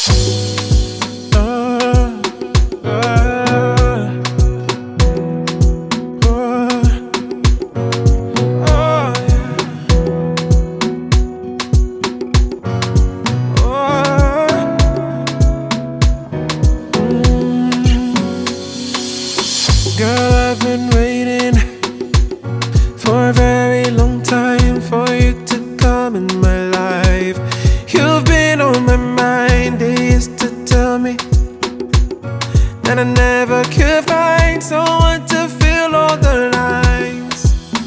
Uh, uh, oh, yeah. Girl, I've been waiting for a very long time for you to come in my life. You've been on my mind. They used to tell me that I never could find someone to fill all the lines.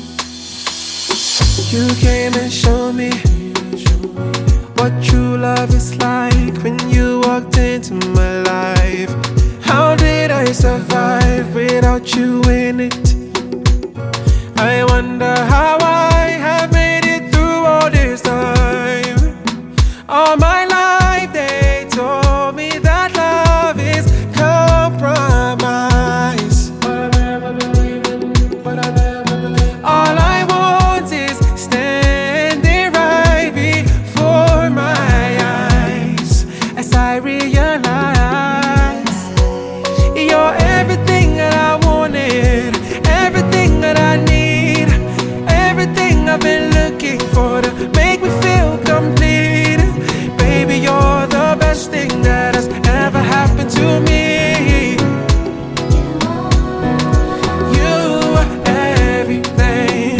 You came and showed me what true love is like when you walked into my life. How did I survive without you in it? I wonder how I have made it through all this time. All my life they told me that love is compromise, but I never believed it, All I want is standing right before my eyes as I realize you're everything that I wanted, everything that I need, everything I've been looking for to make me feel complete. Baby, you're the best thing that has ever happened to me. You are everything.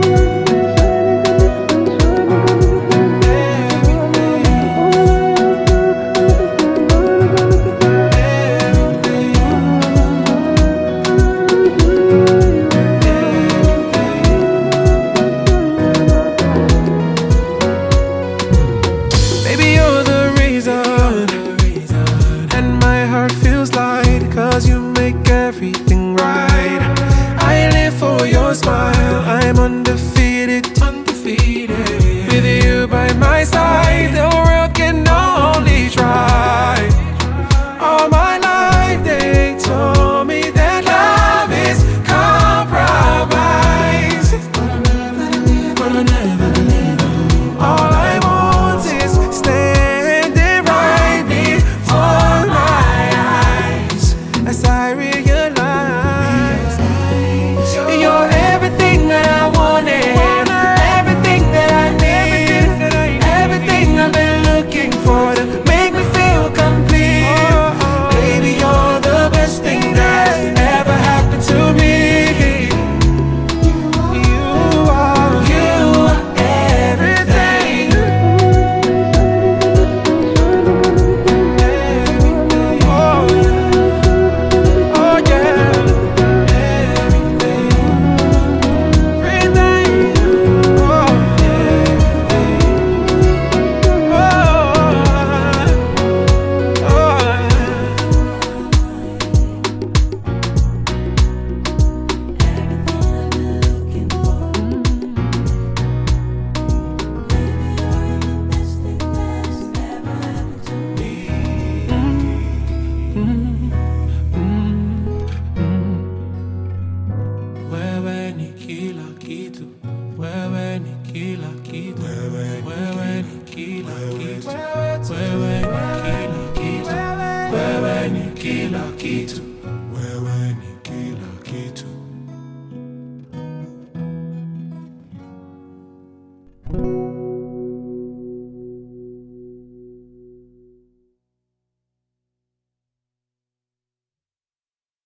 Baby, you're the reason, and my heart feels light, 'cause you make everything right. I live for your smile, I'm undefeated. With you by my side, the world can only try. All my life they told me that love is compromise, but I never believe it. All I want is standing right before my eyes as I realize you're everything that I wanted, everything that I need, everything I've been looking for to